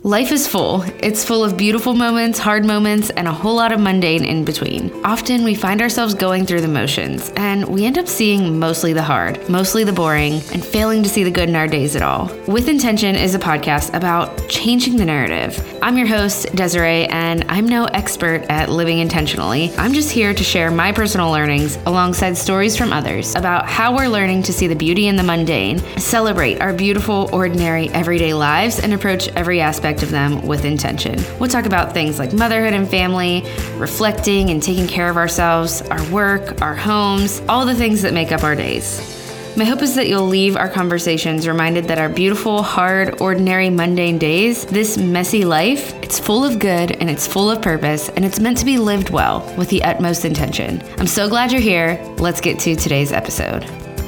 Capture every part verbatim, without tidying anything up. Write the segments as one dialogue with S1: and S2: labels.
S1: Life is full. It's full of beautiful moments, hard moments, and a whole lot of mundane in between. Often we find ourselves going through the motions, and we end up seeing mostly the hard, mostly the boring, and failing to see the good in our days at all. With Intention is a podcast about changing the narrative. I'm your host, Desiree, and I'm no expert at living intentionally. I'm just here to share my personal learnings alongside stories from others about how we're learning to see the beauty in the mundane, celebrate our beautiful, ordinary, everyday lives, and approach every aspect of them with intention. We'll talk about things like motherhood and family, reflecting and taking care of ourselves, our work, our homes, all the things that make up our days. My hope is that you'll leave our conversations reminded that our beautiful, hard, ordinary, mundane days, this messy life, it's full of good and it's full of purpose and it's meant to be lived well with the utmost intention. I'm so glad you're here. Let's get to today's episode.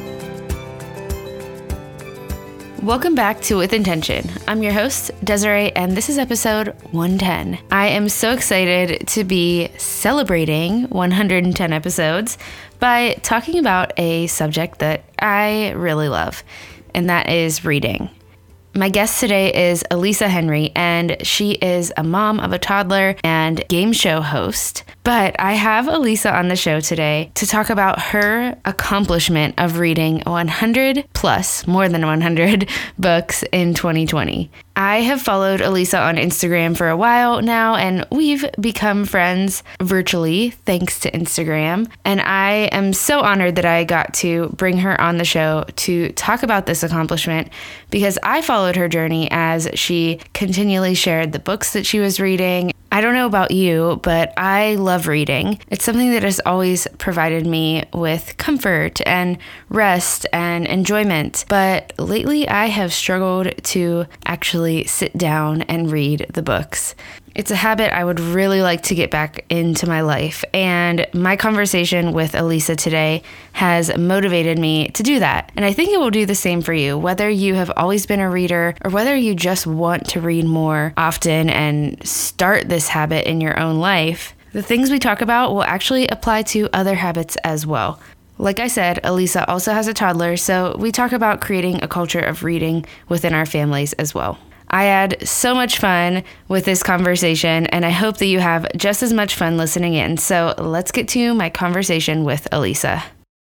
S1: Welcome back to With Intention. I'm your host, Desiree, and this is episode one ten. I am so excited to be celebrating one hundred ten episodes by talking about a subject that I really love, and that is reading. My guest today is Elisa Henry, and she is a mom of a toddler and game show host. But I have Elisa on the show today to talk about her accomplishment of reading one hundred plus, more than one hundred books in twenty twenty. I have followed Elisa on Instagram for a while now, and we've become friends virtually thanks to Instagram. And I am so honored that I got to bring her on the show to talk about this accomplishment because I followed her journey as she continually shared the books that she was reading. I don't know about you, but I love reading. It's something that has always provided me with comfort and rest and enjoyment. But lately I have struggled to actually sit down and read the books. It's a habit I would really like to get back into my life, and my conversation with Elisa today has motivated me to do that. And I think it will do the same for you, whether you have always been a reader or whether you just want to read more often and start this habit in your own life. The things we talk about will actually apply to other habits as well. Like I said, Elisa also has a toddler, so we talk about creating a culture of reading within our families as well. I had so much fun with this conversation, and I hope that you have just as much fun listening in. So let's get to my conversation with Elisa.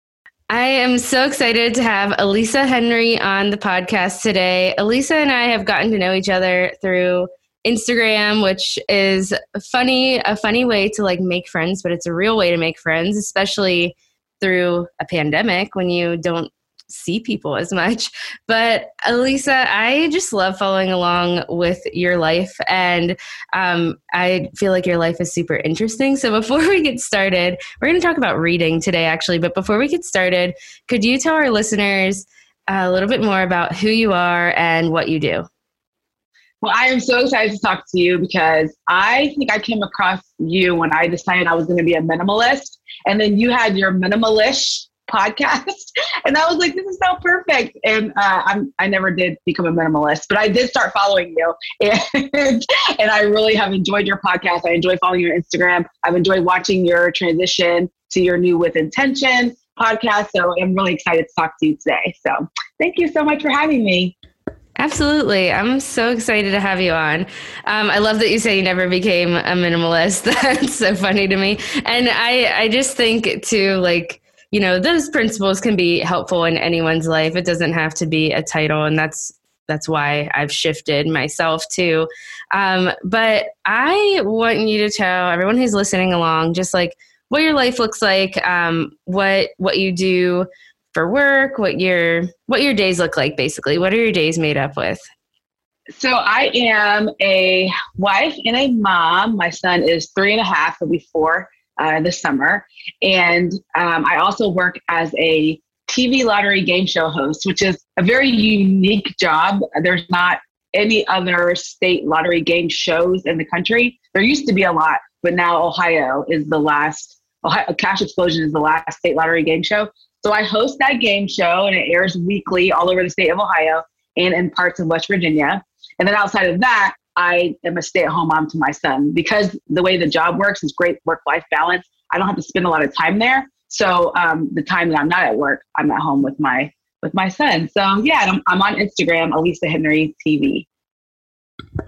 S1: I am so excited to have Elisa Henry on the podcast today. Elisa and I have gotten to know each other through Instagram, which is funny, a funny way to like make friends, but it's a real way to make friends, especially through a pandemic when you don't see people as much. But Elisa, I just love following along with your life, and um, I feel like your life is super interesting. So before we get started, we're going to talk about reading today, actually. But before we get started, could you tell our listeners a little bit more about who you are and what you do?
S2: Well, I am so excited to talk to you because I think I came across you when I decided I was going to be a minimalist, and then you had your Minimalish podcast, and I was like, this is so perfect. And uh, I'm I never did become a minimalist, but I did start following you, and and I really have enjoyed your podcast. I enjoy following your Instagram. I've enjoyed watching your transition to your new With Intention podcast. So I'm really excited to talk to you today. So thank you so much for having me.
S1: Absolutely. I'm so excited to have you on. Um, I love that you say you never became a minimalist. That's so funny to me. And I, I just think too, like, you know, those principles can be helpful in anyone's life. It doesn't have to be a title. And that's that's why I've shifted myself too. Um, but I want you to tell everyone who's listening along just like what your life looks like, um, what what you do for work, what your what your days look like, basically. What are your days made up with?
S2: So I am a wife and a mom. My son is three and a half, he'll be four uh, this summer. And um, I also work as a T V lottery game show host, which is a very unique job. There's not any other state lottery game shows in the country. There used to be a lot, but now Ohio is the last, Ohio, Cash Explosion is the last state lottery game show. So I host that game show, and it airs weekly all over the state of Ohio and in parts of West Virginia. And then outside of that, I am a stay-at-home mom to my son. Because the way the job works is great work-life balance, I don't have to spend a lot of time there. So um, the time that I'm not at work, I'm at home with my with my son. So yeah, I'm, I'm on Instagram, Elisa Henry T V.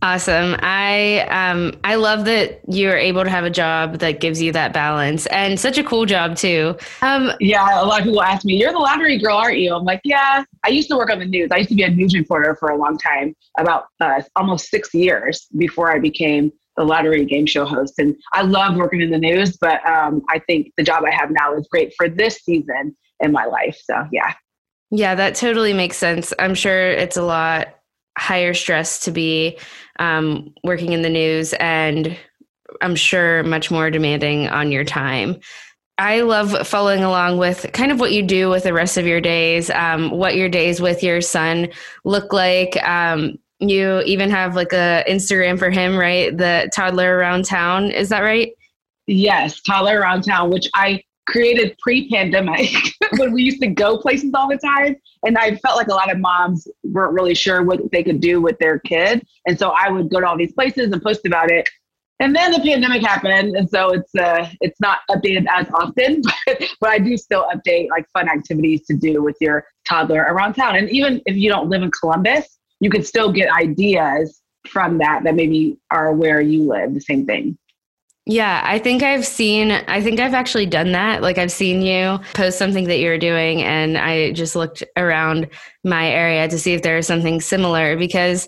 S1: Awesome. I um I love that you're able to have a job that gives you that balance, and such a cool job too. Um
S2: Yeah, a lot of people ask me, "You're the lottery girl, aren't you?" I'm like, "Yeah." I used to work on the news. I used to be a news reporter for a long time, about uh, almost six years before I became the lottery game show host. And I love working in the news, but um, I think the job I have now is great for this season in my life. So yeah.
S1: yeah, that totally makes sense. I'm sure it's a lot higher stress to be um, working in the news, and I'm sure much more demanding on your time. I love following along with kind of what you do with the rest of your days, um, what your days with your son look like. Um, you even have like a Instagram for him, right? The toddler around town. Is that right?
S2: Yes, toddler around town, which I created pre-pandemic when we used to go places all the time. And I felt like a lot of moms weren't really sure what they could do with their kid. And so I would go to all these places and post about it. And then the pandemic happened. And so it's uh, it's not updated as often, but, but I do still update like fun activities to do with your toddler around town. And even if you don't live in Columbus, you can still get ideas from that that maybe are where you live, the same thing.
S1: Yeah, I think I've seen, I think I've actually done that. Like I've seen you post something that you're doing, and I just looked around my area to see if there was something similar, because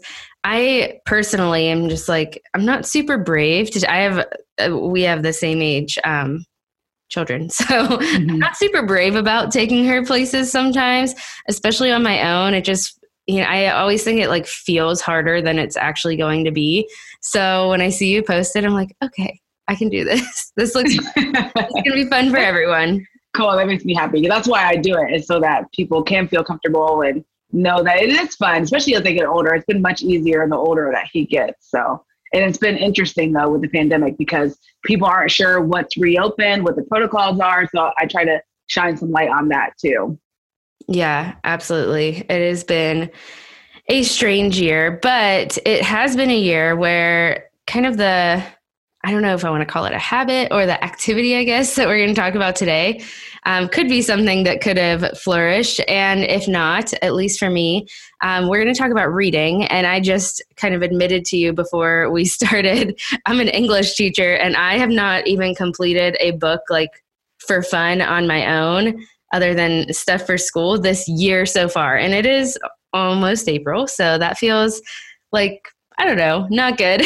S1: I personally am just like, I'm not super brave to, I have, uh, we have the same age um, children. So mm-hmm. I'm not super brave about taking her places sometimes, especially on my own. It just, you know, I always think it like feels harder than it's actually going to be. So when I see you post it, I'm like, okay, I can do this. This looks fun. It's going to be fun for everyone.
S2: Cool. That makes me happy. That's why I do it, is so that people can feel comfortable and know that it is fun, especially as they get older. It's been much easier the older that he gets. So, and it's been interesting though with the pandemic, because people aren't sure what's reopened, what the protocols are. So I try to shine some light on that too.
S1: Yeah, absolutely. It has been a strange year, but it has been a year where kind of the, I don't know if I want to call it a habit or the activity, I guess, that we're going to talk about today um, could be something that could have flourished. And if not, at least for me, um, we're going to talk about reading. And I just kind of admitted to you before we started, I'm an English teacher, and I have not even completed a book like for fun on my own, other than stuff for school, this year so far. And it is almost April. So that feels like, I don't know, not good,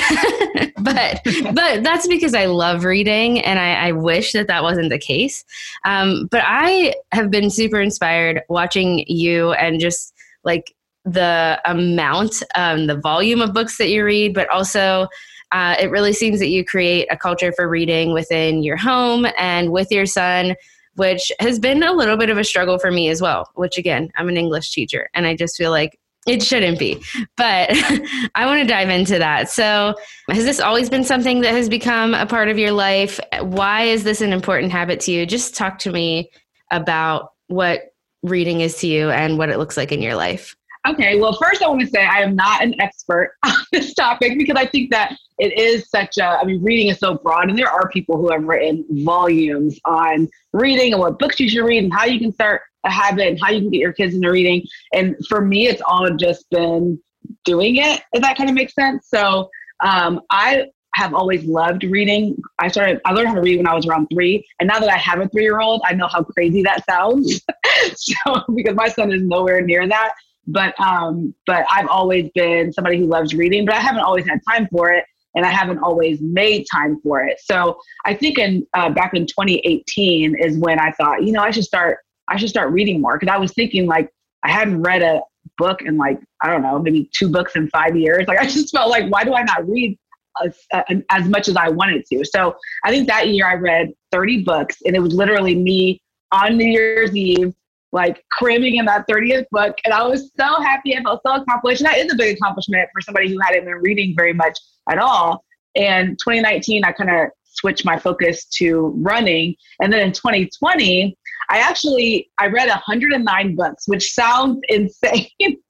S1: but but that's because I love reading, and I, I wish that that wasn't the case. Um, but I have been super inspired watching you, and just like the amount, um, the volume of books that you read, but also uh, it really seems that you create a culture for reading within your home and with your son, which has been a little bit of a struggle for me as well, which again, I'm an English teacher, and I just feel like it shouldn't be, but I want to dive into that. So has this always been something that has become a part of your life? Why is this an important habit to you? Just talk to me about what reading is to you and what it looks like in your life.
S2: Okay. Well, first I want to say I am not an expert on this topic, because I think that it is such a, I mean, reading is so broad, and there are people who have written volumes on reading and what books you should read and how you can start a habit and how you can get your kids into reading. And for me, it's all just been doing it, if that kind of makes sense. So um, I have always loved reading. I started, I learned how to read when I was around three. And now that I have a three-year-old, I know how crazy that sounds. So, because my son is nowhere near that. But um, but I've always been somebody who loves reading, but I haven't always had time for it, and I haven't always made time for it. So I think in uh, back in twenty eighteen is when I thought, you know, I should start I should start reading more, because I was thinking like I hadn't read a book in like, I don't know, maybe two books in five years. Like I just felt like, why do I not read as, uh, as much as I wanted to? So I think that year I read thirty books, and it was literally me on New Year's Eve, like cramming in that thirtieth book. And I was so happy. I felt so accomplished. And that is a big accomplishment for somebody who hadn't been reading very much at all. And twenty nineteen, I kind of switched my focus to running. And then in twenty twenty, I actually, I read one hundred nine books, which sounds insane,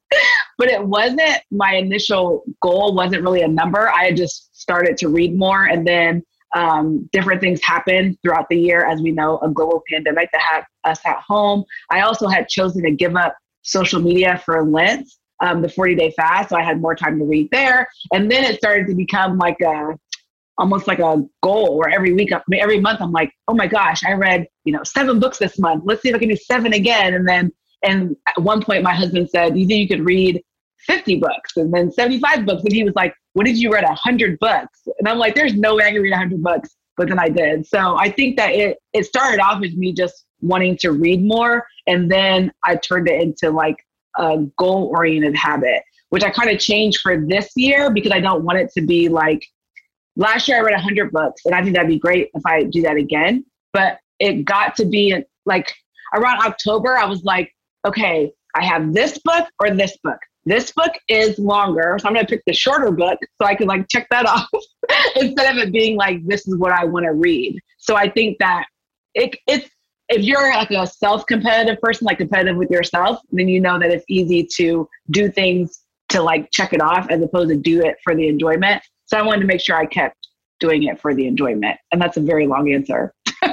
S2: but it wasn't. My initial goal wasn't really a number. I had just started to read more. And then um, different things happened throughout the year, as we know, a global pandemic that had us at home. I also had chosen to give up social media for Lent. um, the forty day fast. So I had more time to read there. And then it started to become like a, almost like a goal where every week, every month, I'm like, oh my gosh, I read, you know, seven books this month. Let's see if I can do seven again. And then, and at one point my husband said, you think you could read fifty books and then seventy-five books? And he was like, what did you read a hundred books? And I'm like, there's no way I can read a hundred books. But then I did. So I think that it, it started off as me just wanting to read more. And then I turned it into like a goal oriented habit, which I kind of changed for this year because I don't want it to be like, last year I read a hundred books and I think that'd be great if I do that again. But it got to be like around October, I was like, okay, I have this book or this book. This book is longer, so I'm going to pick the shorter book so I can like check that off instead of it being like, this is what I want to read. So I think that it, it's, if you're like a self-competitive person, like competitive with yourself, then you know that it's easy to do things to like check it off as opposed to do it for the enjoyment. So I wanted to make sure I kept doing it for the enjoyment. And that's a very long answer.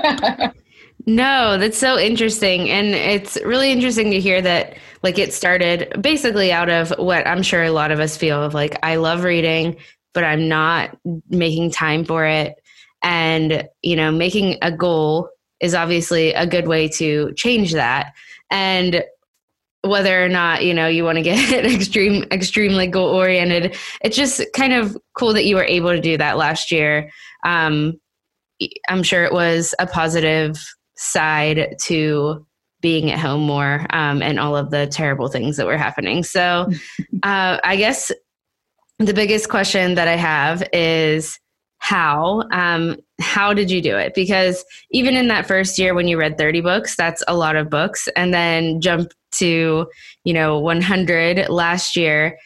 S1: No, that's so interesting. And it's really interesting to hear that like it started basically out of what I'm sure a lot of us feel of like, I love reading, but I'm not making time for it. And, you know, making a goal is obviously a good way to change that. And whether or not, you know, you want to get extreme, extremely goal oriented, it's just kind of cool that you were able to do that last year. Um, I'm sure it was a positive side to being at home more um, and all of the terrible things that were happening. So uh, I guess the biggest question that I have is how, um, how did you do it? Because even in that first year when you read thirty books, that's a lot of books, and then jump to, you know, one hundred last year.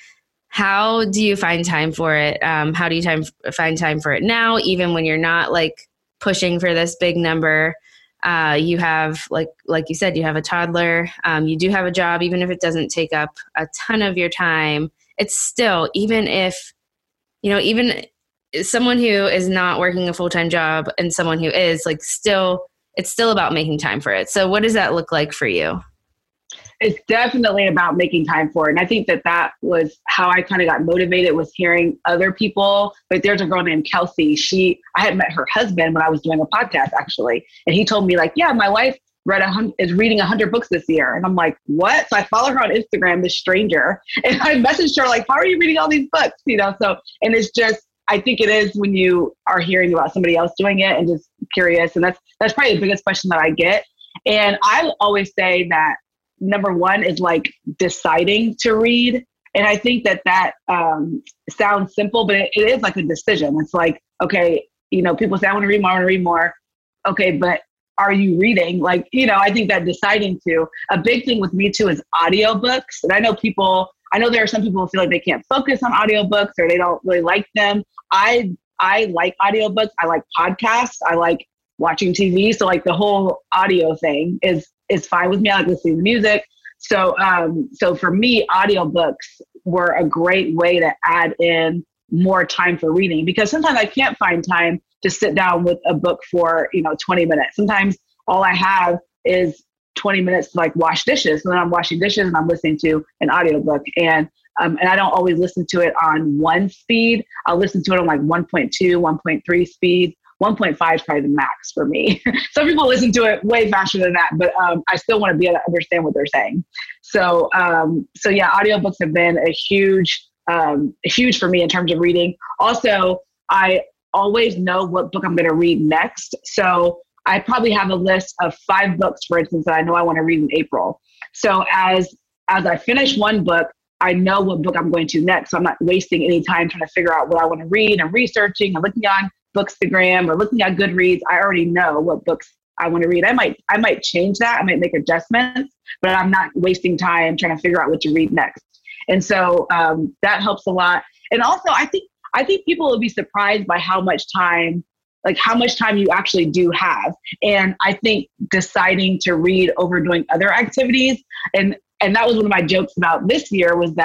S1: How do you find time for it? Um, how do you time, find time for it now, even when you're not like pushing for this big number? Uh, you have, like, like you said, you have a toddler, um, you do have a job, even if it doesn't take up a ton of your time, it's still, even if, you know, even someone who is not working a full-time job and someone who is like, still, it's still about making time for it. So what does that look like for you?
S2: It's definitely about making time for it. And I think that that was how I kind of got motivated, was hearing other people. But there's a girl named Kelsey. She, I had met her husband when I was doing a podcast, actually. And he told me like, yeah, my wife read a hundred, is reading a hundred books this year. And I'm like, what? So I follow her on Instagram, this stranger. And I messaged her like, how are you reading all these books? You know, so, and it's just, I think it is when you are hearing about somebody else doing it and just curious. And that's, that's probably the biggest question that I get. And I always say that number one is like deciding to read. And I think that that um, sounds simple, but it, it is like a decision. It's like, okay, you know, people say, I want to read more, I want to read more. Okay, but are you reading? Like, you know, I think that deciding to, a big thing with me too is audiobooks. And I know people, I know there are some people who feel like they can't focus on audiobooks or they don't really like them. I, I like audiobooks. I like podcasts. I like watching T V. So like the whole audio thing is is fine with me. I like listening to music. So um, so for me, audiobooks were a great way to add in more time for reading, because sometimes I can't find time to sit down with a book for, you know, twenty minutes. Sometimes all I have is twenty minutes to like wash dishes. So then I'm washing dishes and I'm listening to an audiobook. And um, and I don't always listen to it on one speed. I'll listen to it on like one point two, one point three speed. one point five is probably the max for me. Some people listen to it way faster than that, but um, I still want to be able to understand what they're saying. So, um, so yeah, audiobooks have been a huge, um, huge for me in terms of reading. Also, I always know what book I'm going to read next. So I probably have a list of five books, for instance, that I know I want to read in April. So as, as I finish one book, I know what book I'm going to next. So I'm not wasting any time trying to figure out what I want to read and researching and looking on Bookstagram or looking at Goodreads. I already know what books I want to read. I might, I might change that. I might make adjustments, but I'm not wasting time trying to figure out what to read next. And so um, that helps a lot. And also, I think, I think people will be surprised by how much time, like how much time you actually do have. And I think deciding to read over doing other activities, and and that was one of my jokes about this year, was that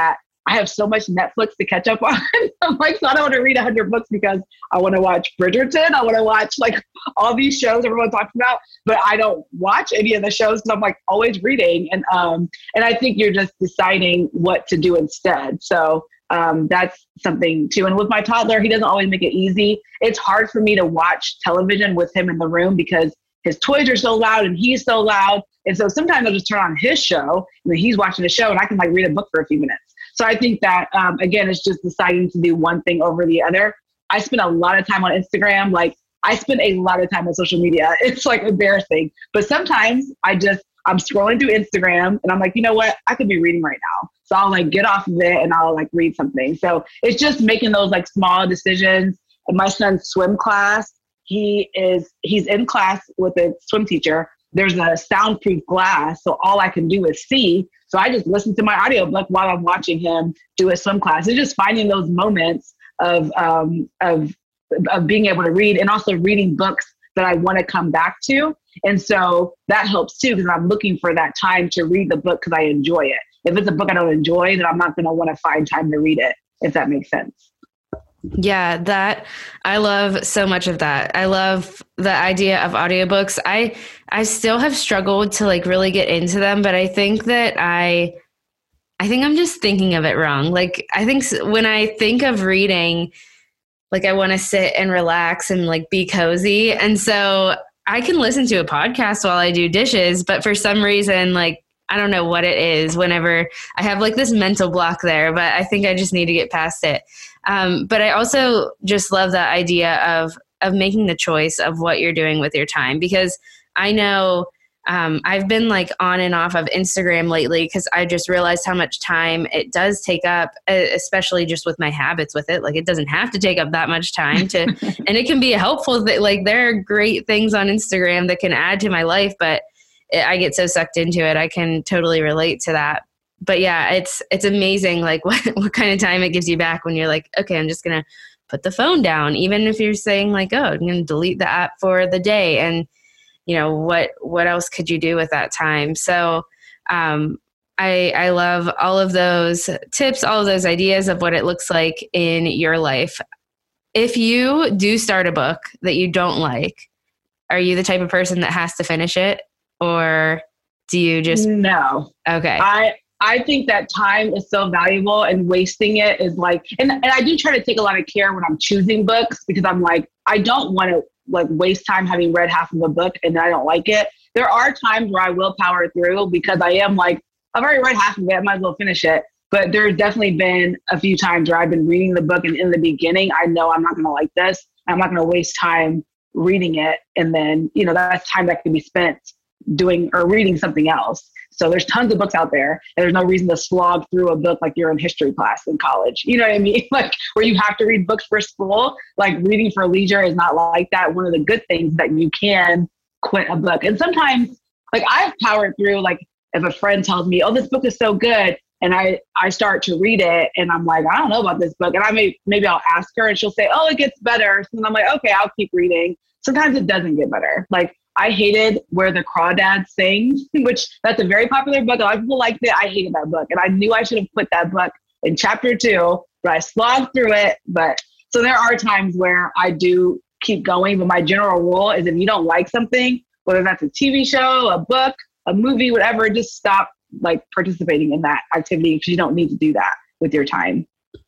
S2: I have so much Netflix to catch up on. I'm like, so I don't want to read a hundred books because I want to watch Bridgerton. I want to watch like all these shows everyone talks about, but I don't watch any of the shows because I'm like always reading. And, um, and I think you're just deciding what to do instead. So, um, that's something too. And with my toddler, he doesn't always make it easy. It's hard for me to watch television with him in the room because his toys are so loud and he's so loud. And so sometimes I'll just turn on his show and then he's watching the show and I can like read a book for a few minutes. So I think that, um, again, it's just deciding to do one thing over the other. I spend a lot of time on Instagram. Like I spend a lot of time on social media. It's like embarrassing. But sometimes I just, I'm scrolling through Instagram and I'm like, you know what? I could be reading right now. So I'll like get off of it and I'll like read something. So it's just making those like small decisions. And my son's swim class, he is, he's in class with a swim teacher. There's a soundproof glass. So all I can do is see. So I just listen to my audiobook while I'm watching him do a swim class. It's just finding those moments of, um, of, of being able to read and also reading books that I want to come back to. And so that helps too, because I'm looking for that time to read the book because I enjoy it. If it's a book I don't enjoy, then I'm not going to want to find time to read it, if that makes sense.
S1: Yeah, that I love so much of that. I love the idea of audiobooks. I I still have struggled to like really get into them, but I think that I I think I'm just thinking of it wrong. Like I think when I think of reading, like I want to sit and relax and like be cozy. And so I can listen to a podcast while I do dishes, but for some reason, like I don't know what it is whenever I have like this mental block there, but I think I just need to get past it. Um, but I also just love the idea of, of making the choice of what you're doing with your time, because I know um, I've been like on and off of Instagram lately because I just realized how much time it does take up, especially just with my habits with it. Like it doesn't have to take up that much time to, and it can be helpful that like there are great things on Instagram that can add to my life, but I get so sucked into it. I can totally relate to that. But yeah, it's it's amazing like what, what kind of time it gives you back when you're like, okay, I'm just going to put the phone down. Even if you're saying like, oh, I'm going to delete the app for the day. And, you know, what what else could you do with that time? So um, I, I love all of those tips, all of those ideas of what it looks like in your life. If you do start a book that you don't like, are you the type of person that has to finish it? Or do you just...
S2: No.
S1: Okay.
S2: I I think that time is so valuable and wasting it is like, and, and I do try to take a lot of care when I'm choosing books because I'm like, I don't want to like waste time having read half of a book and I don't like it. There are times where I will power through because I am like, I've already read half of it, I might as well finish it. But there's definitely been a few times where I've been reading the book and in the beginning, I know I'm not going to like this. I'm not going to waste time reading it. And then, you know, that's time that can be spent doing or reading something else. So there's tons of books out there and there's no reason to slog through a book like you're in history class in college. You know what I mean? Like where you have to read books for school, like reading for leisure is not like that. One of the good things that you can quit a book. And sometimes like I've powered through, like if a friend tells me, oh, this book is so good. And I, I start to read it and I'm like, I don't know about this book. And I may, maybe I'll ask her and she'll say, oh, it gets better. So I'm like, okay, I'll keep reading. Sometimes it doesn't get better. Like I hated Where the Crawdads Sing, which that's a very popular book. A lot of people liked it. I hated that book. And I knew I should have put that book in chapter two, but I slogged through it. But so there are times where I do keep going. But my general rule is if you don't like something, whether that's a T V show, a book, a movie, whatever, just stop like participating in that activity because you don't need to do that with your time.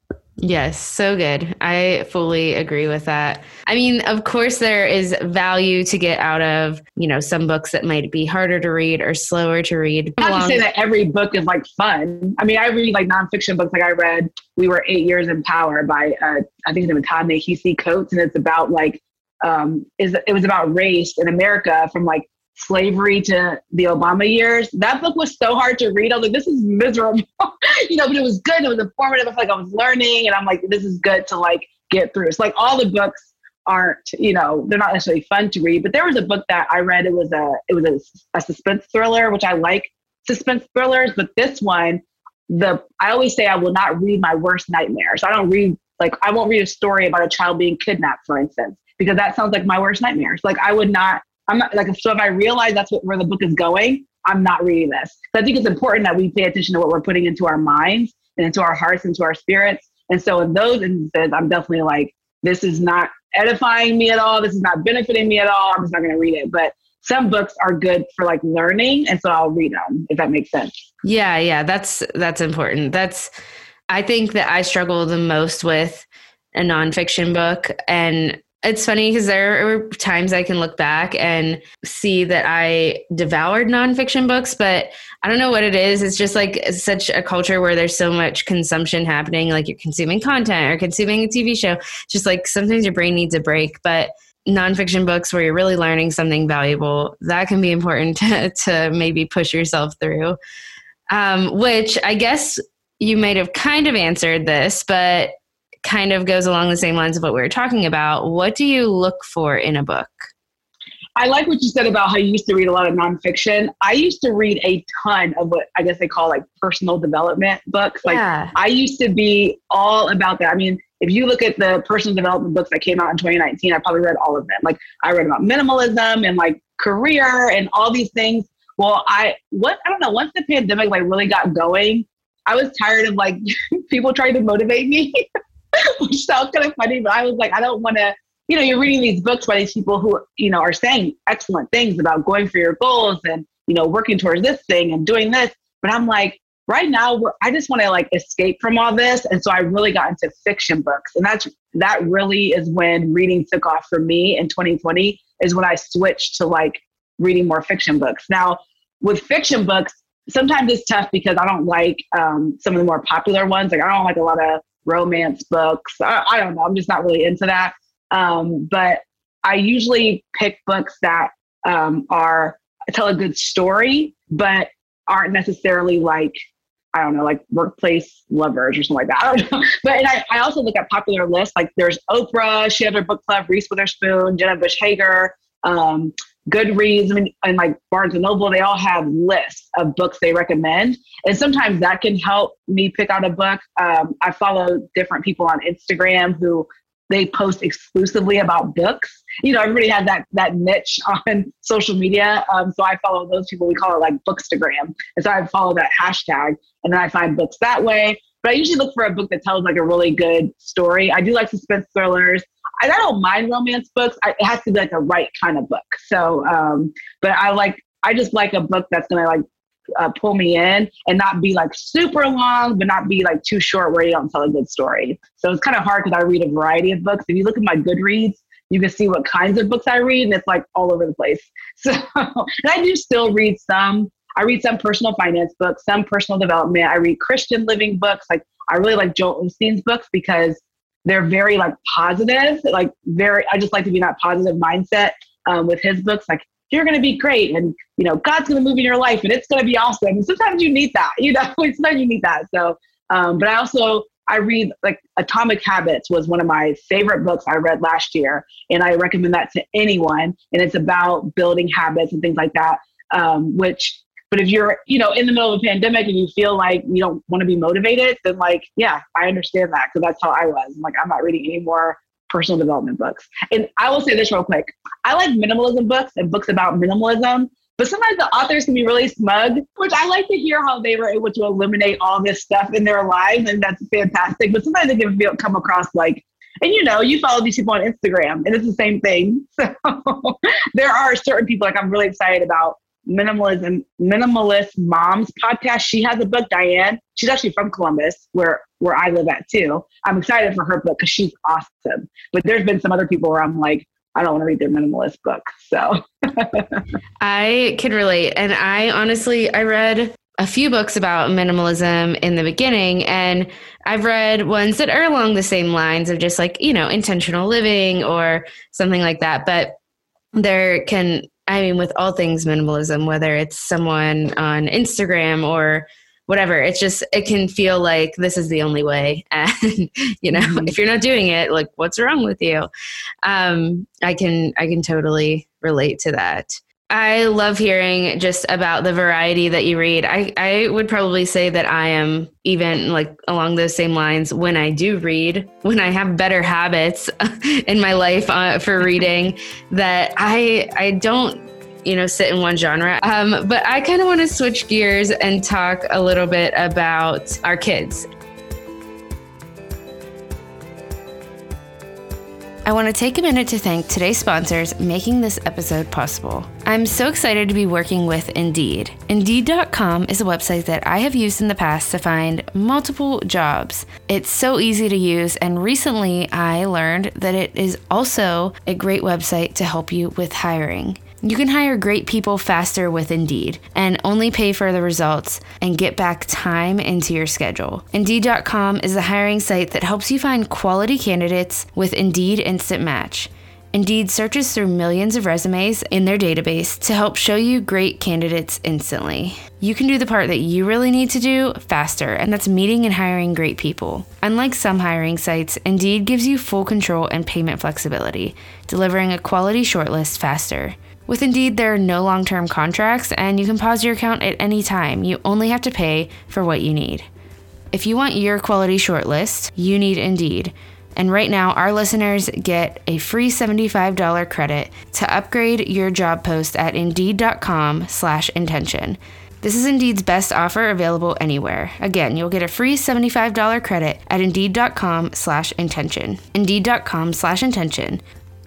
S1: Yes, so good. I fully agree with that. I mean, of course, there is value to get out of, you know, some books that might be harder to read or slower to read.
S2: Not to say that every book is like fun. I mean, I read like nonfiction books. Like I read We Were Eight Years in Power by, uh, I think his name is Ta-Nehisi Coates. And it's about like, um, is it was about race in America from like slavery to the Obama years. That book was so hard to read. I was like, this is miserable, you know, but it was good. It was informative. I felt like I was learning and I'm like, this is good to like get through. It's like all the books aren't, you know, they're not necessarily fun to read, but there was a book that I read. It was a, it was a, a suspense thriller, which I like suspense thrillers, but this one, the, I always say I will not read my worst nightmare. So I don't read, like, I won't read a story about a child being kidnapped, for instance, because that sounds like my worst nightmares. Like I would not, I'm not like, so if I realize that's what, where the book is going, I'm not reading this. So I think it's important that we pay attention to what we're putting into our minds and into our hearts, into our spirits. And so in those instances, I'm definitely like, this is not edifying me at all. This is not benefiting me at all. I'm just not going to read it. But some books are good for like learning. And so I'll read them, if that makes sense.
S1: Yeah. Yeah. That's, that's important. That's, I think that I struggle the most with a nonfiction book. And it's funny because there are times I can look back and see that I devoured nonfiction books, but I don't know what it is. It's just like such a culture where there's so much consumption happening, like you're consuming content or consuming a T V show. Just like sometimes your brain needs a break, but nonfiction books where you're really learning something valuable, that can be important to, to maybe push yourself through, um, which I guess you might have kind of answered this, but kind of goes along the same lines of what we were talking about. What do you look for in a book?
S2: I like what you said about how you used to read a lot of nonfiction. I used to read a ton of what I guess they call like personal development books. Like
S1: yeah.
S2: I used to be all about that. I mean, if you look at the personal development books that came out in twenty nineteen, I probably read all of them. Like I read about minimalism and like career and all these things. Well, I, what, I don't know, once the pandemic like really got going, I was tired of like people trying to motivate me, which sounds kind of funny, but I was like, I don't want to, you know, you're reading these books by these people who, you know, are saying excellent things about going for your goals and, you know, working towards this thing and doing this. But I'm like, right now, we're, I just want to like escape from all this. And so I really got into fiction books. And that's, that really is when reading took off for me in twenty twenty, is when I switched to like reading more fiction books. Now with fiction books, sometimes it's tough because I don't like um, some of the more popular ones. Like I don't like a lot of romance books. I, I don't know. I'm just not really into that. Um, but I usually pick books that um, are tell a good story, but aren't necessarily like, I don't know, like workplace lovers or something like that. I don't know. But and I, I also look at popular lists. Like there's Oprah, she has her book club, Reese Witherspoon, Jenna Bush Hager, um, Goodreads, I mean, and like Barnes and Noble, they all have lists of books they recommend. And sometimes that can help me pick out a book. Um, I follow different people on Instagram who they post exclusively about books. You know, everybody has that that niche on social media. Um, so I follow those people. We call it like Bookstagram. And so I follow that hashtag and then I find books that way. But I usually look for a book that tells like a really good story. I do like suspense thrillers. I don't mind romance books. I, it has to be like the right kind of book. So, um, but I like, I just like a book that's going to like uh, pull me in and not be like super long, but not be like too short where you don't tell a good story. So it's kind of hard because I read a variety of books. If you look at my Goodreads, you can see what kinds of books I read, and it's like all over the place. So, and I do still read some. I read some personal finance books, some personal development. I read Christian living books. Like I really like Joel Osteen's books because they're very like positive, like very, I just like to be in that positive mindset um, with his books. Like you're going to be great. And, you know, God's going to move in your life and it's going to be awesome. And sometimes you need that, you know, sometimes you need that. So, um, but I also, I read like Atomic Habits was one of my favorite books I read last year. And I recommend that to anyone. And it's about building habits and things like that, um, which, but if you're, you know, in the middle of a pandemic and you feel like you don't want to be motivated, then like, yeah, I understand that because that's how I was. I'm like, I'm not reading any more personal development books. And I will say this real quick. I like minimalism books and books about minimalism, but sometimes the authors can be really smug, which I like to hear how they were able to eliminate all this stuff in their lives. And that's fantastic. But sometimes it can feel, come across like, and you know, you follow these people on Instagram and it's the same thing. So there are certain people like I'm really excited about. Minimalism, Minimalist Moms podcast. She has a book, Diane. She's actually from Columbus, where where I live at too. I'm excited for her book because she's awesome. But there's been some other people where I'm like, I don't want to read their minimalist book. So
S1: I can relate. And I honestly, I read a few books about minimalism in the beginning, and I've read ones that are along the same lines of just like, you know, intentional living or something like that. But there can I mean, with all things minimalism, whether it's someone on Instagram or whatever, it's just, it can feel like this is the only way. And, you know, mm-hmm. if you're not doing it, like, what's wrong with you? Um, I can, I can totally relate to that. I love hearing just about the variety that you read. I, I would probably say that I am even like along those same lines when I do read, when I have better habits in my life uh, for reading, that I I don't, you know, sit in one genre. Um, but I kind of want to switch gears and talk a little bit about our kids. I want to take a minute to thank today's sponsors making this episode possible. I'm so excited to be working with Indeed. Indeed dot com is a website that I have used in the past to find multiple jobs. It's so easy to use, and recently I learned that it is also a great website to help you with hiring. You can hire great people faster with Indeed and only pay for the results and get back time into your schedule. Indeed dot com is the hiring site that helps you find quality candidates with Indeed Instant Match. Indeed searches through millions of resumes in their database to help show you great candidates instantly. You can do the part that you really need to do faster, and that's meeting and hiring great people. Unlike some hiring sites, Indeed gives you full control and payment flexibility, delivering a quality shortlist faster. With Indeed, there are no long-term contracts, and you can pause your account at any time. You only have to pay for what you need. If you want your quality shortlist, you need Indeed. And right now, our listeners get a free seventy-five dollars credit to upgrade your job post at Indeed dot com slash intention. This is Indeed's best offer available anywhere. Again, you'll get a free seventy-five dollars credit at Indeed dot com slash intention. Indeed dot com slash intention.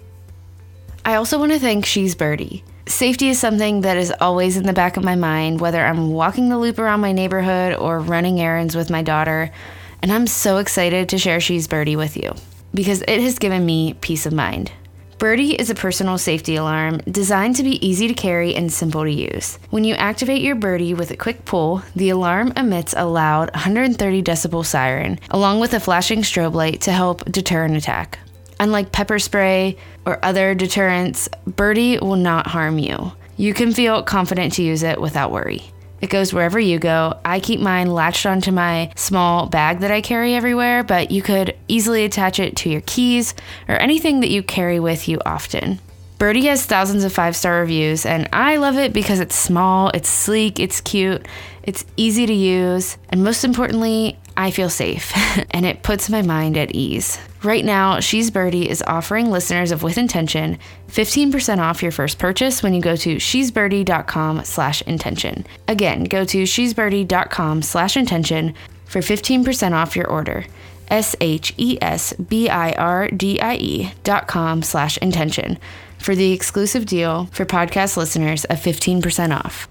S1: I also want to thank She's Birdie. Safety is something that is always in the back of my mind, whether I'm walking the loop around my neighborhood or running errands with my daughter, and I'm so excited to share She's Birdie with you because it has given me peace of mind. Birdie is a personal safety alarm designed to be easy to carry and simple to use. When you activate your Birdie with a quick pull, the alarm emits a loud one hundred thirty decibel siren, along with a flashing strobe light to help deter an attack. Unlike pepper spray or other deterrents, Birdie will not harm you. You can feel confident to use it without worry. It goes wherever you go. I keep mine latched onto my small bag that I carry everywhere, but you could easily attach it to your keys or anything that you carry with you often. Birdie has thousands of five-star reviews, and I love it because it's small, it's sleek, it's cute, it's easy to use, and most importantly, I feel safe, and it puts my mind at ease. Right now, She's Birdie is offering listeners of With Intention fifteen percent off your first purchase when you go to she's birdie dot com slash intention. Again, go to she's birdie dot com slash intention for fifteen percent off your order. S H E S B I R D I E dot com slash intention for the exclusive deal for podcast listeners of fifteen percent off.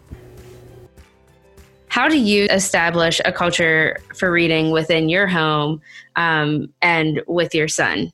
S1: How do you establish a culture for reading within your home um, and with your son?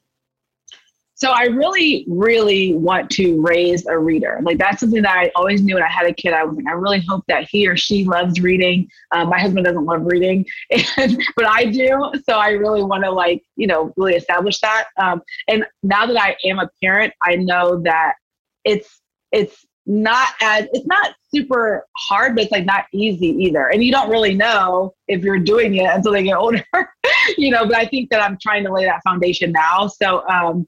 S2: So I really, really want to raise a reader. Like that's something that I always knew when I had a kid. I was like, I really hope that he or she loves reading. Um, my husband doesn't love reading, and, but I do. So I really want to like, you know, really establish that. Um, and now that I am a parent, I know that it's, it's, not as it's not super hard, but it's like not easy either. And you don't really know if you're doing it until they get older, you know, but I think that I'm trying to lay that foundation now. So, um,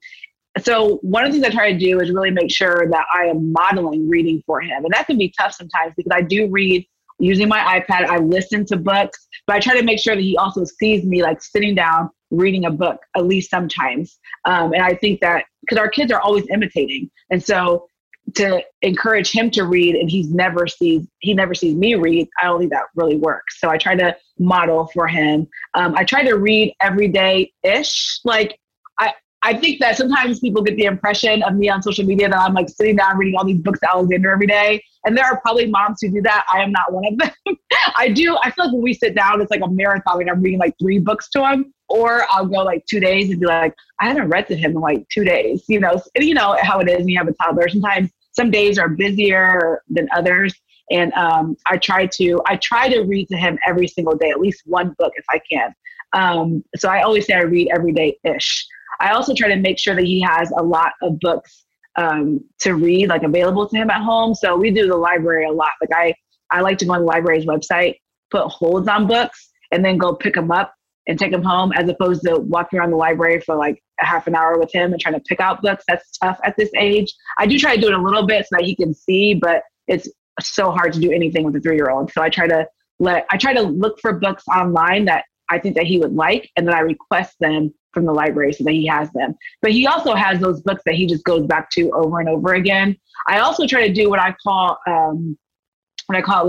S2: so one of the things I try to do is really make sure that I am modeling reading for him. And that can be tough sometimes because I do read using my iPad. I listen to books, but I try to make sure that he also sees me like sitting down, reading a book, at least sometimes. Um, and I think that because our kids are always imitating. And so to encourage him to read and he's never sees, he never sees me read, I don't think that really works. So I try to model for him. Um, I try to read every day-ish. Like I, I think that sometimes people get the impression of me on social media that I'm like sitting down reading all these books to Alexander every day. And there are probably moms who do that. I am not one of them. I do. I feel like when we sit down, it's like a marathon. Like I'm reading like three books to him, or I'll go like two days and be like, I haven't read to him in like two days, you know, and you know how it is when you have a toddler. Sometimes some days are busier than others. And um, I try to, I try to read to him every single day, at least one book if I can. Um, so I always say I read every day-ish. I also try to make sure that he has a lot of books um, to read, like available to him at home. So we do the library a lot. Like I, I like to go on the library's website, put holds on books, and then go pick them up and take them home, as opposed to walking around the library for like a half an hour with him and trying to pick out books. That's tough at this age. I do try to do it a little bit so that he can see, but it's so hard to do anything with a three-year-old. So I try to let, I try to look for books online that I think that he would like, and then I request them from the library so that he has them. But he also has those books that he just goes back to over and over again. I also try to do what I call, um, what I call like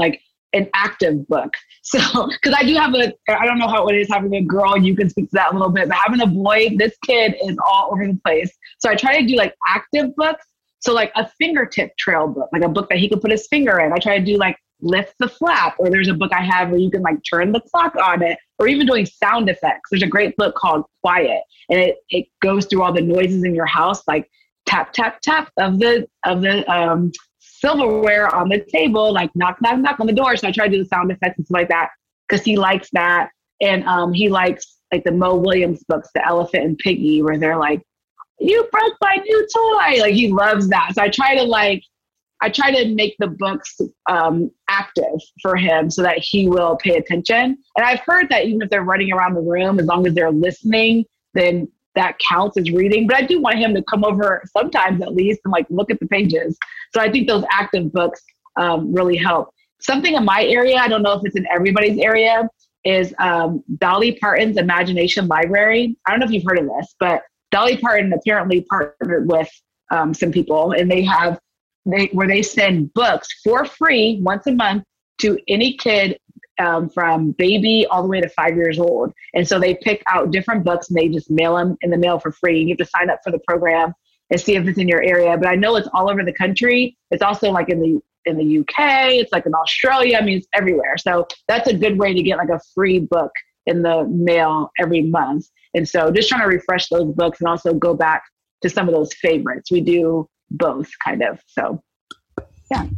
S2: an active book. So, because I do have a, I don't know how it is having a girl, you can speak to that a little bit, but having a boy, this kid is all over the place. So I try to do like active books. So like a fingertip trail book, like a book that he could put his finger in. I try to do like lift the flap, or there's a book I have where you can like turn the clock on it, or even doing sound effects. There's a great book called Quiet, and it, it goes through all the noises in your house, like tap, tap, tap of the, of the, um, silverware on the table, like knock, knock, knock on the door. So I try to do the sound effects and stuff like that because he likes that. And um, he likes like the Mo Williams books, The Elephant and Piggy, where they're like, you broke my new toy. Like he loves that. So I try to like, I try to make the books um, active for him so that he will pay attention. And I've heard that even if they're running around the room, as long as they're listening, then that counts as reading. But I do want him to come over sometimes at least and like look at the pages. So I think those active books um, really help. Something in my area, I don't know if it's in everybody's area, is um, Dolly Parton's Imagination Library. I don't know if you've heard of this, but Dolly Parton apparently partnered with um, some people, and they have they where they send books for free once a month to any kid um, from baby all the way to five years old. And so they pick out different books and they just mail them in the mail for free. You have to sign up for the program and see if it's in your area. But I know it's all over the country. It's also like in the in the U K. It's like in Australia. I mean, it's everywhere. So that's a good way to get like a free book in the mail every month. And so just trying to refresh those books and also go back to some of those favorites. We do both kind of. So, yeah.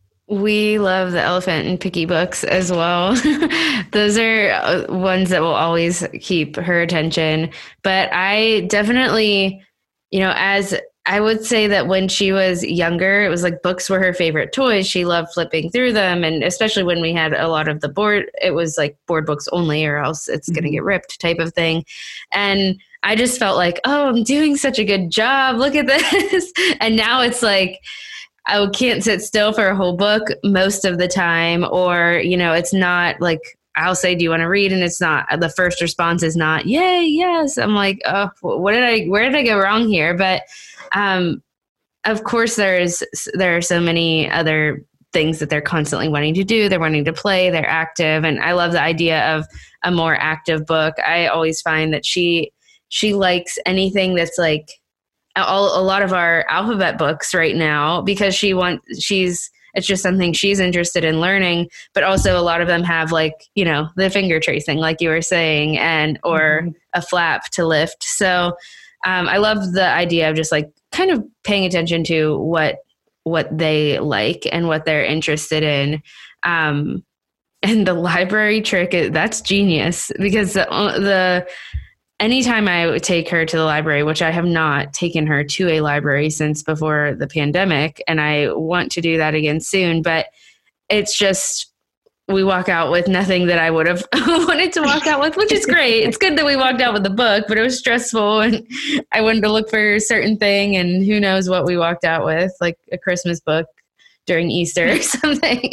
S1: We love the Elephant and Piggy books as well. Those are ones that will always keep her attention. But I definitely, you know, as I would say that when she was younger, it was like books were her favorite toys. She loved flipping through them. And especially when we had a lot of the board, it was like board books only or else it's mm-hmm. going to get ripped type of thing. And I just felt like, oh, I'm doing such a good job. Look at this. And now it's like, I can't sit still for a whole book most of the time. Or, you know, it's not like, I'll say, do you want to read? And it's not, the first response is not, yay, yes. I'm like, oh, what did I, where did I go wrong here? But um, of course, there's, there are so many other things that they're constantly wanting to do. They're wanting to play, they're active. And I love the idea of a more active book. I always find that she, she likes anything that's like, All, a lot of our alphabet books right now, because she wants, she's, it's just something she's interested in learning, but also a lot of them have like, you know, the finger tracing, like you were saying, and, or mm-hmm. a flap to lift. So um, I love the idea of just like kind of paying attention to what, what they like and what they're interested in. Um, and the library trick, that's genius, because the, the, anytime I would take her to the library, which I have not taken her to a library since before the pandemic, and I want to do that again soon, but it's just, we walk out with nothing that I would have wanted to walk out with, which is great. It's good that we walked out with the book, but it was stressful and I wanted to look for a certain thing, and who knows what we walked out with, like a Christmas book during Easter or something.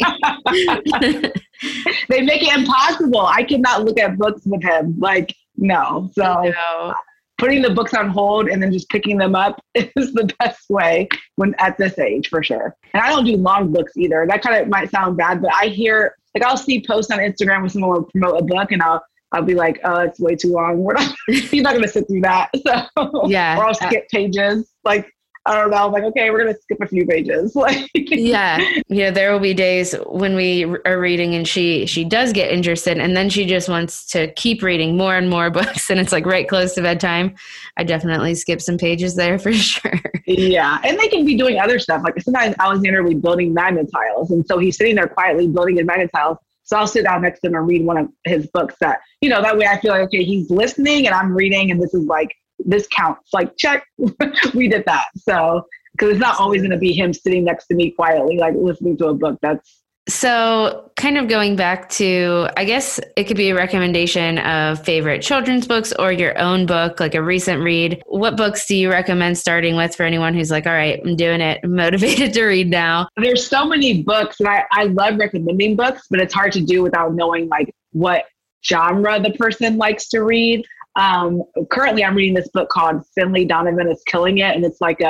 S2: They make it impossible. I cannot look at books with him. Like, no. So putting the books on hold and then just picking them up is the best way when at this age, for sure. And I don't do long books either. That kind of might sound bad, but I hear, like, I'll see posts on Instagram where someone will promote a book and I'll, I'll be like, oh, it's way too long. We're not, he's not going to sit through that. So,
S1: yeah.
S2: Or I'll skip pages. Like, I don't know. I'm like, okay, we're going to skip a few pages. Like,
S1: yeah. Yeah. There will be days when we are reading and she, she does get interested, and then she just wants to keep reading more and more books. And it's like right close to bedtime. I definitely skip some pages there for sure.
S2: Yeah. And they can be doing other stuff. Like sometimes Alexander will be building magnet tiles. And so he's sitting there quietly building his magnet tiles. So I'll sit down next to him and read one of his books that, you know, that way I feel like, okay, he's listening and I'm reading, and this is like, this counts, like, check, we did that. So, because it's not always going to be him sitting next to me quietly, like listening to a book. That's
S1: so kind of going back to, I guess it could be a recommendation of favorite children's books or your own book, like a recent read. What books do you recommend starting with for anyone who's like, all right, I'm doing it, I'm motivated to read now?
S2: There's so many books, and I, I love recommending books, but it's hard to do without knowing like what genre the person likes to read. Um, currently I'm reading this book called Finley Donovan is Killing It. And it's like a,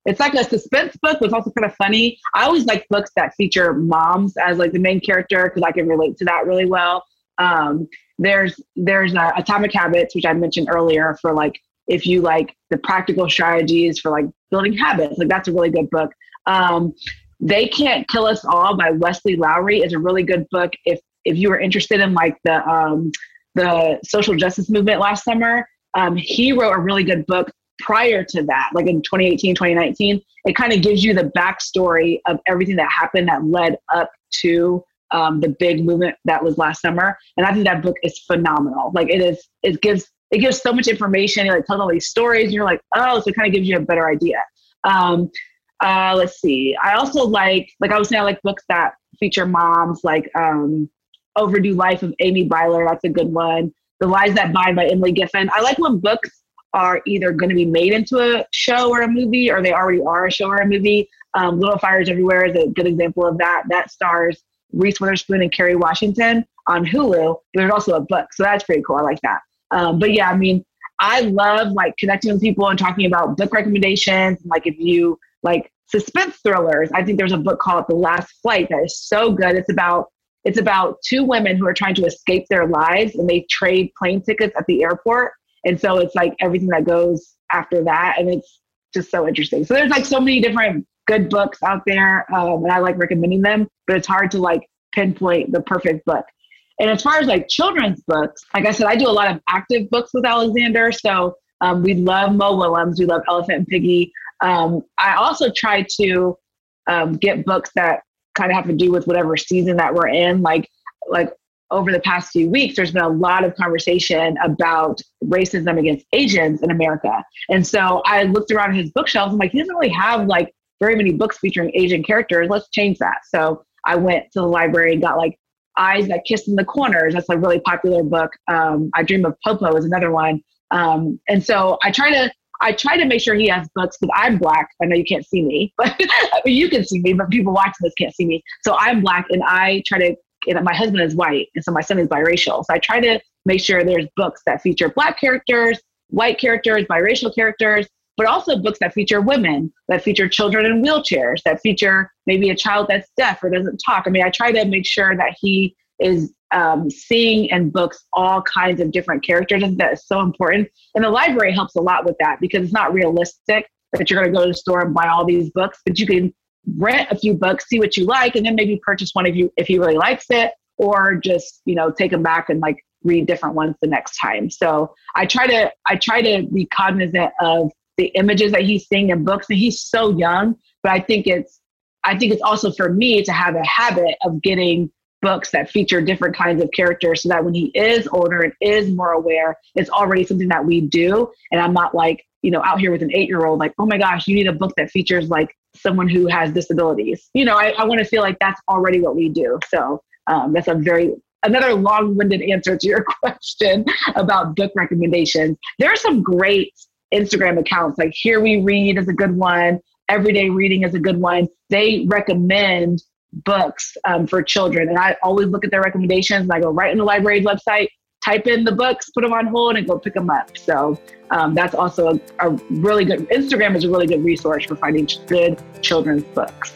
S2: it's like a suspense book, but it's also kind of funny. I always like books that feature moms as like the main character because I can relate to that really well. Um, there's there's uh, Atomic Habits, which I mentioned earlier, for like if you like the practical strategies for like building habits. Like that's a really good book. Um, They Can't Kill Us All by Wesley Lowery is a really good book if if you were interested in like the um, the social justice movement last summer. Um, he wrote a really good book prior to that, like in twenty eighteen, twenty nineteen. It kind of gives you the backstory of everything that happened that led up to um, the big movement that was last summer. And I think that book is phenomenal. Like it is, it gives, it gives so much information. You like tell all these stories and you're like, oh, so it kind of gives you a better idea. Um, uh, let's see. I also like, like I was saying, I like books that feature moms, like um, Overdue Life of Amy Byler. That's a good one. The Lies That Bind by Emily Giffin. I like when books are either going to be made into a show or a movie, or they already are a show or a movie. Um, Little Fires Everywhere is a good example of that. That stars Reese Witherspoon and Kerry Washington on Hulu. There's also a book, so that's pretty cool. I like that. Um, but yeah, I mean, I love like connecting with people and talking about book recommendations. Like if you like suspense thrillers, I think there's a book called The Last Flight that is so good. It's about it's about two women who are trying to escape their lives and they trade plane tickets at the airport. And so it's like everything that goes after that. And it's just so interesting. So there's like so many different good books out there. Um, and I like recommending them, but it's hard to like pinpoint the perfect book. And as far as like children's books, like I said, I do a lot of active books with Alexander. So um, we love Mo Willems. We love Elephant and Piggy. Um, I also try to um, get books that kind of have to do with whatever season that we're in. Like, like over the past few weeks, there's been a lot of conversation about racism against Asians in America. And so I looked around his bookshelves. I'm like, he doesn't really have like very many books featuring Asian characters. Let's change that. So I went to the library and got like Eyes That Kiss in the Corners. That's a really popular book. Um, I Dream of Popo is another one. Um, and so I try to I try to make sure he has books because I'm Black. I know you can't see me, but I mean, you can see me, but people watching this can't see me. So I'm Black and I try to, and my husband is white. And so my son is biracial. So I try to make sure there's books that feature Black characters, white characters, biracial characters, but also books that feature women, that feature children in wheelchairs, that feature maybe a child that's deaf or doesn't talk. I mean, I try to make sure that he is um, seeing in books all kinds of different characters. And that is so important. And the library helps a lot with that because it's not realistic that you're going to go to the store and buy all these books, but you can rent a few books, see what you like, and then maybe purchase one if you if he really likes it, or just, you know, take them back and like read different ones the next time. So I try to I try to be cognizant of the images that he's seeing in books, and he's so young, but I think it's I think it's also for me to have a habit of getting books that feature different kinds of characters so that when he is older and is more aware, it's already something that we do. And I'm not like, you know, out here with an eight-year-old, like, oh my gosh, you need a book that features like someone who has disabilities. You know, I, I want to feel like that's already what we do. So um, that's a very, another long-winded answer to your question about book recommendations. There are some great Instagram accounts, like Here We Read is a good one. Everyday Reading is a good one. They recommend books um, for children. And I always look at their recommendations and I go right on the library's website, type in the books, put them on hold and go pick them up. So um, that's also a, a really good, Instagram is a really good resource for finding good children's books.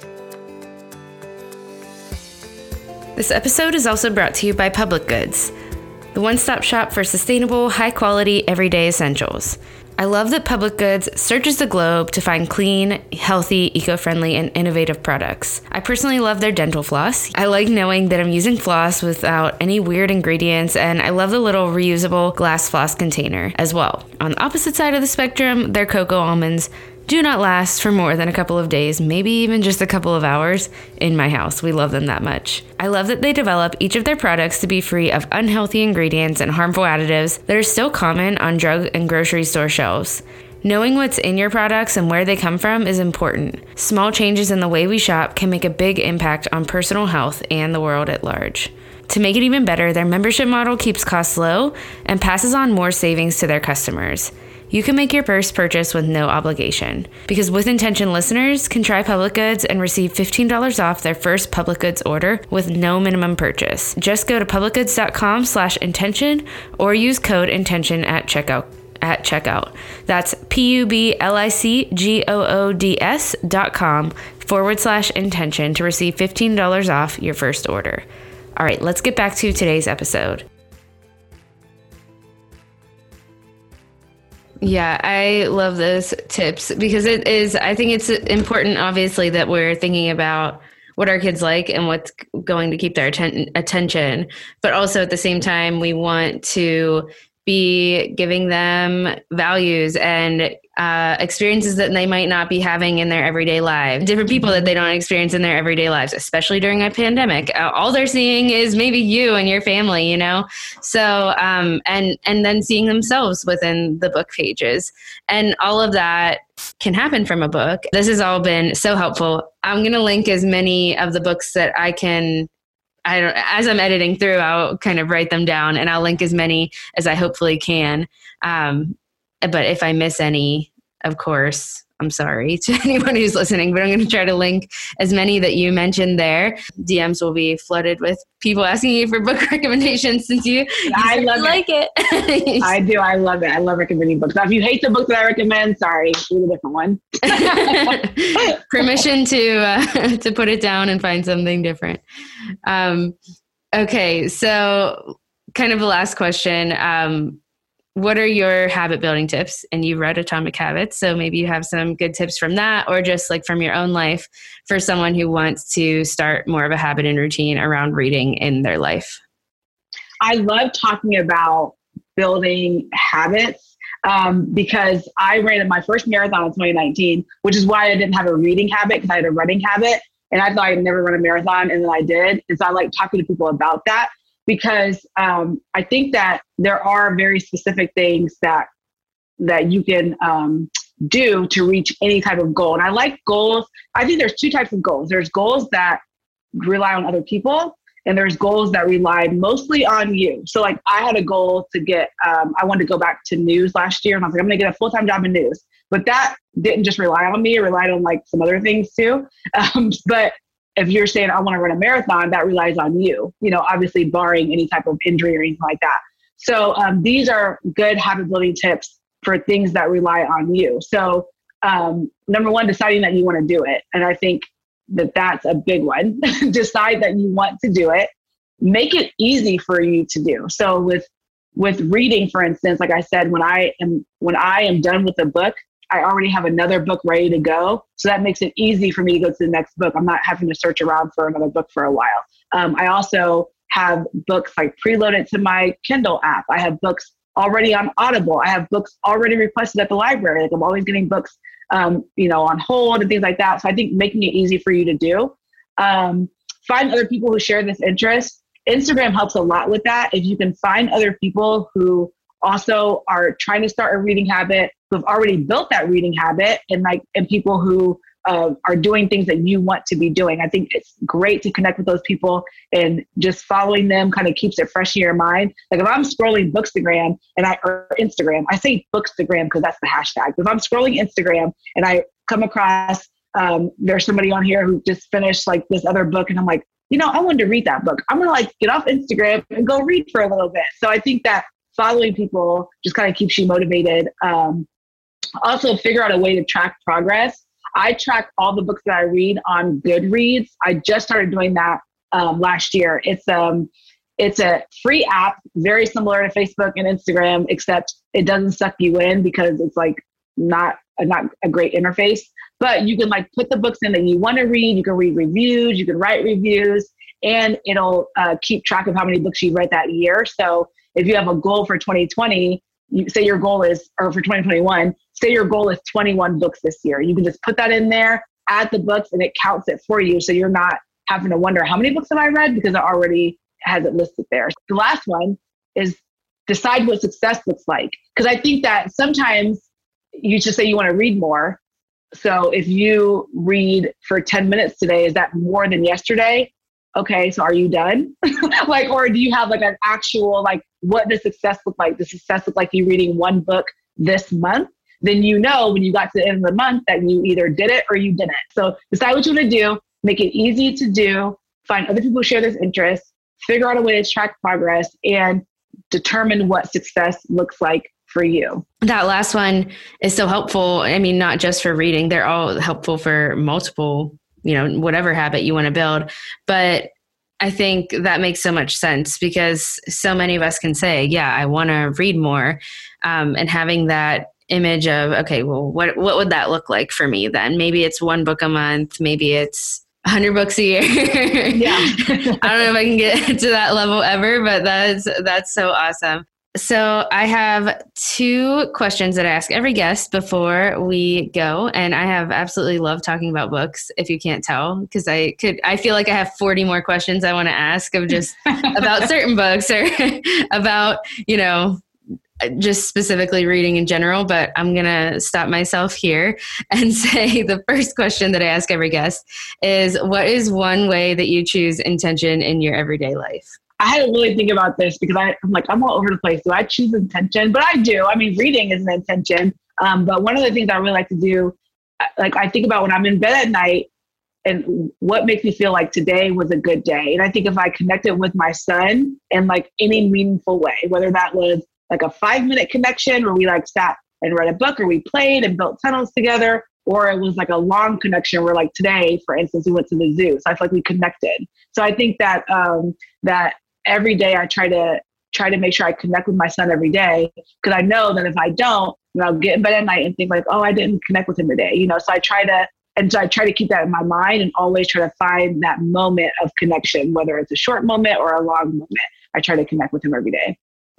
S1: This episode is also brought to you by Public Goods, the one-stop shop for sustainable, high-quality, everyday essentials. I love that Public Goods searches the globe to find clean, healthy, eco-friendly, and innovative products. I personally love their dental floss. I like knowing that I'm using floss without any weird ingredients, and I love the little reusable glass floss container as well. On the opposite side of the spectrum, their cocoa almonds do not last for more than a couple of days, maybe even just a couple of hours in my house. We love them that much. I love that they develop each of their products to be free of unhealthy ingredients and harmful additives that are still common on drug and grocery store shelves. Knowing what's in your products and where they come from is important. Small changes in the way we shop can make a big impact on personal health and the world at large. To make it even better, their membership model keeps costs low and passes on more savings to their customers. You can make your first purchase with no obligation, because With Intention listeners can try Public Goods and receive fifteen dollars off their first Public Goods order with no minimum purchase. Just go to public goods dot com slash intention or use code intention at checkout. at checkout. That's P-U-B-L-I-C-G-O-O-D-S dot com forward slash intention to receive fifteen dollars off your first order. All right, let's get back to today's episode. Yeah, I love those tips because it is, I think it's important, obviously, that we're thinking about what our kids like and what's going to keep their atten- attention. But also at the same time, we want to be giving them values and uh, experiences that they might not be having in their everyday lives, different people that they don't experience in their everyday lives, especially during a pandemic. Uh, all they're seeing is maybe you and your family, you know? So, um, and, and then seeing themselves within the book pages, and all of that can happen from a book. This has all been so helpful. I'm going to link as many of the books that I can I don't, as I'm editing through, I'll kind of write them down, and I'll link as many as I hopefully can. Um, but if I miss any, of course, I'm sorry to anyone who's listening, but I'm going to try to link as many that you mentioned there. D Ms will be flooded with people asking you for book recommendations since you, you
S2: I love
S1: you like it. it.
S2: I do. I love it. I love recommending books. Now, if you hate the book that I recommend, sorry, read a different one.
S1: Permission to uh, to put it down and find something different. Um, okay, so kind of the last question. Um, what are your habit building tips? And you read Atomic Habits, so maybe you have some good tips from that, or just like from your own life for someone who wants to start more of a habit and routine around reading in their life.
S2: I love talking about building habits um, because I ran my first marathon in twenty nineteen, which is why I didn't have a reading habit, because I had a running habit, and I thought I'd never run a marathon, and then I did. And so I like talking to people about that, because um, I think that there are very specific things that that you can um, do to reach any type of goal. And I like goals. I think there's two types of goals. There's goals that rely on other people, and there's goals that rely mostly on you. So like I had a goal to get, um, I wanted to go back to news last year, and I was like, I'm going to get a full-time job in news. But that didn't just rely on me, it relied on like some other things too. Um, but if you're saying I want to run a marathon, that relies on you, you know, obviously barring any type of injury or anything like that. So um, these are good habit building tips for things that rely on you. So um, number one, deciding that you want to do it. And I think that that's a big one. Decide that you want to do it. Make it easy for you to do. So with with reading, for instance, like I said, when I am when I am done with a book, I already have another book ready to go. So that makes it easy for me to go to the next book. I'm not having to search around for another book for a while. Um, I also have books like preloaded to my Kindle app. I have books already on Audible. I have books already requested at the library. Like I'm always getting books, um, you know, on hold and things like that. So I think making it easy for you to do. Um, find other people who share this interest. Instagram helps a lot with that. If you can find other people who also are trying to start a reading habit, who've already built that reading habit, and like, and people who uh, are doing things that you want to be doing. I think it's great to connect with those people, and just following them kind of keeps it fresh in your mind. Like if I'm scrolling Bookstagram and I, or Instagram, I say Bookstagram because that's the hashtag. If I'm scrolling Instagram and I come across, um, there's somebody on here who just finished like this other book, and I'm like, you know, I wanted to read that book. I'm going to like get off Instagram and go read for a little bit. So I think that following people just kind of keeps you motivated. Um, also figure out a way to track progress. I track all the books that I read on Goodreads. I just started doing that um, last year. It's um, it's a free app, very similar to Facebook and Instagram, except it doesn't suck you in because it's like not a, not a great interface. But you can like put the books in that you want to read. You can read reviews. You can write reviews, and it'll uh, keep track of how many books you read that year. So if you have a goal for twenty twenty, you say your goal is, or for twenty twenty-one, say your goal is twenty-one books this year. You can just put that in there, add the books, and it counts it for you. So you're not having to wonder how many books have I read, because it already has it listed there. The last one is decide what success looks like. Because I think that sometimes you just say you want to read more. So if you read for ten minutes today, is that more than yesterday? Okay, so are you done? Like, or do you have like an actual, like, what does success look like? Does success look like you reading one book this month? Then you know when you got to the end of the month that you either did it or you didn't. So decide what you want to do, make it easy to do, find other people who share this interest, figure out a way to track progress, and determine what success looks like for you?
S1: That last one is so helpful. I mean, not just for reading, they're all helpful for multiple, you know, whatever habit you want to build. But I think that makes so much sense because so many of us can say, yeah, I want to read more. Um, and having that image of, okay, well, what, what would that look like for me then? Maybe it's one book a month. Maybe it's one hundred books a year.
S2: Yeah.
S1: I don't know if I can get to that level ever, but that's, that's so awesome. So I have two questions that I ask every guest before we go. And I have absolutely loved talking about books, if you can't tell, because I could, I feel like I have forty more questions I want to ask of just about certain books or about, you know, just specifically reading in general, but I'm going to stop myself here and say the first question that I ask every guest is, what is one way that you choose intention in your everyday life?
S2: I had to really think about this because I, I'm like, I'm all over the place. Do I choose intention? But I do. I mean, reading is an intention. Um, but one of the things I really like to do, like I think about when I'm in bed at night and what makes me feel like today was a good day. And I think if I connected with my son in like any meaningful way, whether that was like a five minute connection where we like sat and read a book or we played and built tunnels together, or it was like a long connection where like today, for instance, we went to the zoo. So I feel like we connected. So I think that, um, that, every day I try to try to make sure I connect with my son every day, because I know that if I don't, then I'll get in bed at night and think like, oh, I didn't connect with him today. You know, so I try to, and so I try to keep that in my mind and always try to find that moment of connection, whether it's a short moment or a long moment. I try to connect with him every day.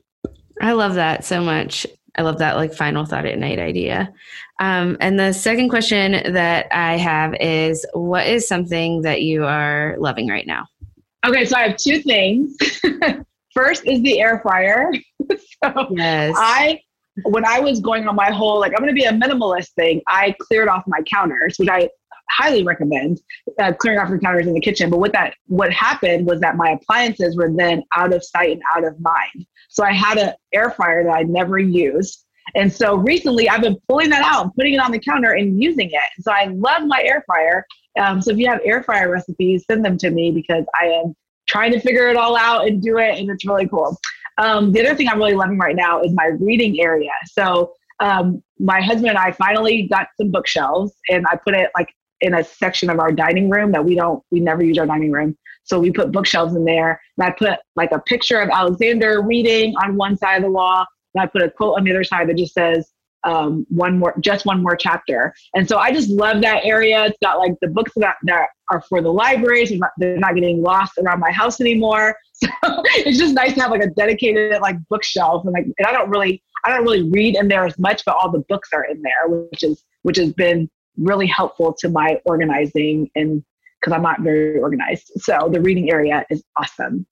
S1: I love that so much. I love that like final thought at night idea. Um, and the second question that I have is, what is something that you are loving right now?
S2: Okay, so I have two things. First is the air fryer. so
S1: yes.
S2: I, when I was going on my whole, like, I'm going to be a minimalist thing, I cleared off my counters, which I highly recommend, uh, clearing off your counters in the kitchen. But with that, what happened was that my appliances were then out of sight and out of mind. So I had an air fryer that I never used. And so recently I've been pulling that out and putting it on the counter and using it. So I love my air fryer. Um, so if you have air fryer recipes, send them to me because I am trying to figure it all out and do it. And it's really cool. Um, the other thing I'm really loving right now is my reading area. So um, my husband and I finally got some bookshelves and I put it like in a section of our dining room that we don't, we never use our dining room. So we put bookshelves in there and I put like a picture of Alexander reading on one side of the wall. And I put a quote on the other side that just says, um, one more, just one more chapter. And so I just love that area. It's got like the books that, that are for the libraries. They're not, they're not getting lost around my house anymore. So it's just nice to have like a dedicated like bookshelf. And like, and I don't really, I don't really read in there as much, but all the books are in there, which is, which has been really helpful to my organizing and because I'm not very organized. So the reading area is awesome.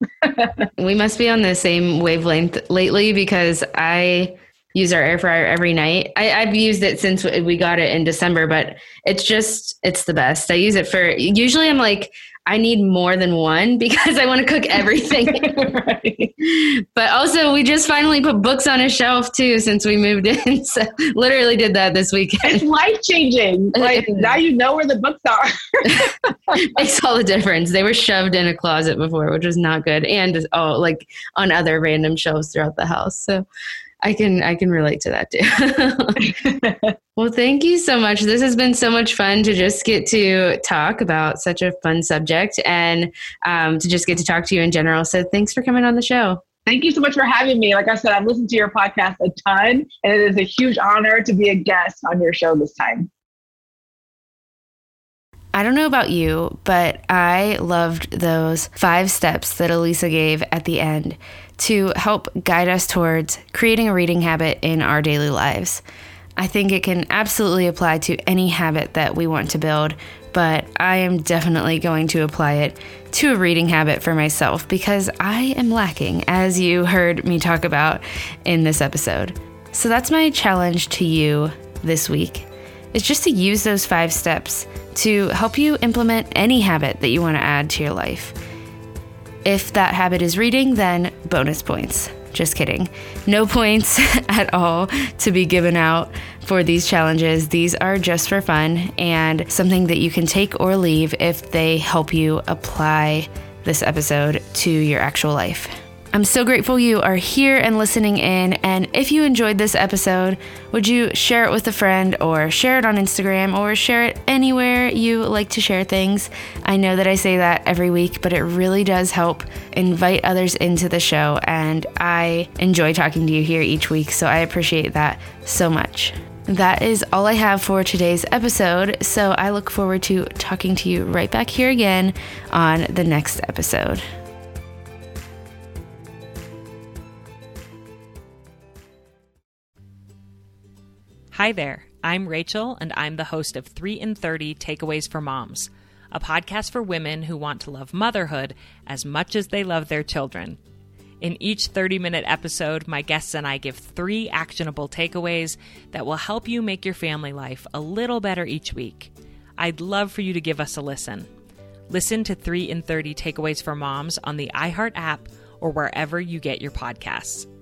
S1: We must be on the same wavelength lately because I use our air fryer every night. I, I've used it since we got it in December, but it's just, it's the best. I use it for, usually I'm like, I need more than one because I want to cook everything. Right. But also we just finally put books on a shelf too, since we moved in. So literally did that this weekend.
S2: It's life-changing. Like now you know where the books are.
S1: Makes all the difference. They were shoved in a closet before, which was not good. And oh, like on other random shelves throughout the house. So I can I can relate to that too. Well, thank you so much. This has been so much fun to just get to talk about such a fun subject and um, to just get to talk to you in general. So thanks for coming on the show.
S2: Thank you so much for having me. Like I said, I've listened to your podcast a ton, and it is a huge honor to be a guest on your show this time.
S1: I don't know about you, but I loved those five steps that Elisa gave at the end to help guide us towards creating a reading habit in our daily lives. I think it can absolutely apply to any habit that we want to build, but I am definitely going to apply it to a reading habit for myself because I am lacking, as you heard me talk about in this episode. So that's my challenge to you this week, is just to use those five steps to help you implement any habit that you want to add to your life. If that habit is reading, then bonus points. Just kidding. No points at all to be given out for these challenges. These are just for fun and something that you can take or leave if they help you apply this episode to your actual life. I'm so grateful you are here and listening in. And if you enjoyed this episode, would you share it with a friend or share it on Instagram or share it anywhere you like to share things? I know that I say that every week, but it really does help invite others into the show. And I enjoy talking to you here each week, so I appreciate that so much. That is all I have for today's episode. So I look forward to talking to you right back here again on the next episode.
S3: Hi there, I'm Rachel, and I'm the host of three in thirty Takeaways for Moms, a podcast for women who want to love motherhood as much as they love their children. In each thirty-minute episode, my guests and I give three actionable takeaways that will help you make your family life a little better each week. I'd love for you to give us a listen. Listen to three in thirty Takeaways for Moms on the iHeart app or wherever you get your podcasts.